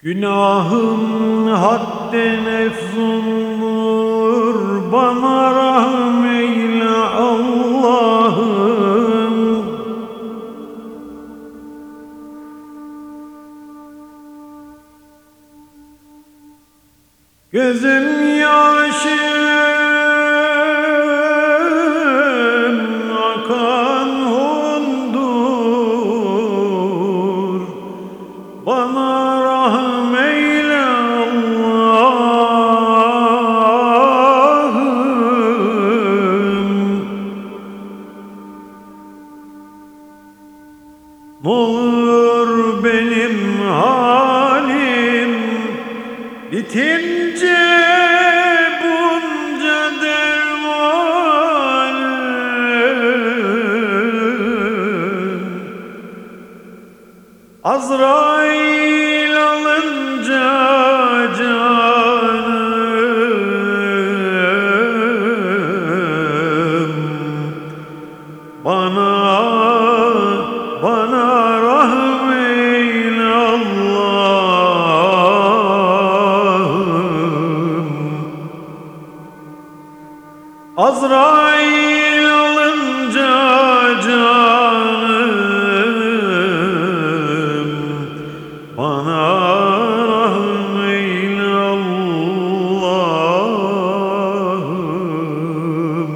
Günahım hadden efzundur, bana rahm eyle Allah'ım. Gözüm yaşım akan hundur, bana rahm eyle Allah'ım. N'olur benim halim bitince bunca dermanım, Azrail alınca canım, bana rahm eyle Allah'ım. Azrail alınca canım, bana rahm eyle Allah'ım.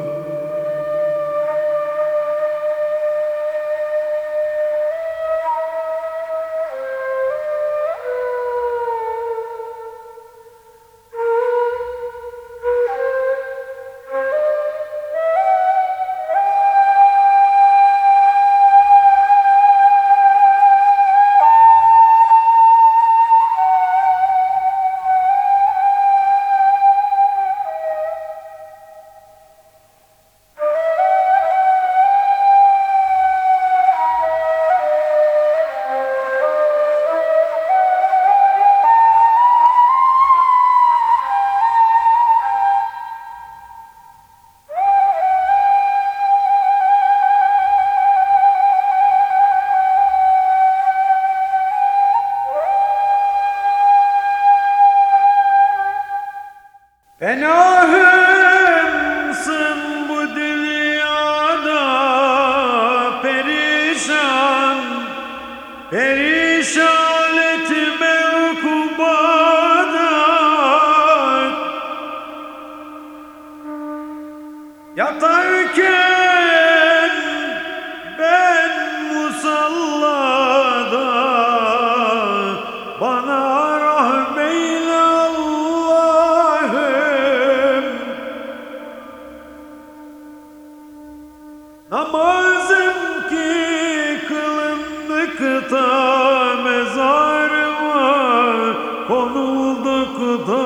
Fenahımsın bu dünyada, perişan, perişan etme ukubada. Yatarken ben musallada, bana rahm eyle Allah'ım. Namazım ki kılındıkta, mezarıma konuldukta,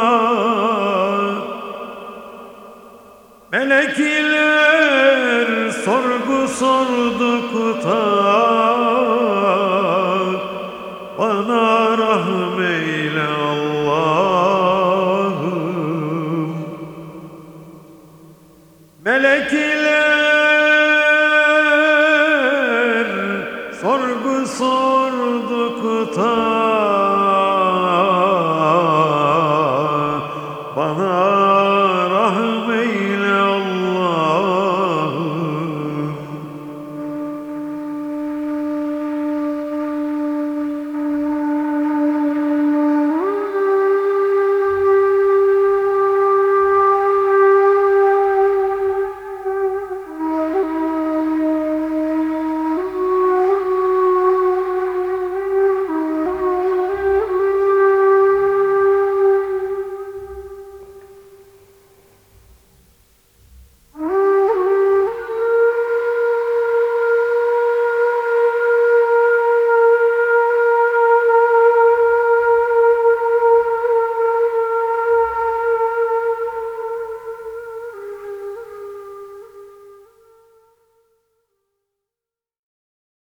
melekler sorgu sordukta, bana rahm eyle Allah.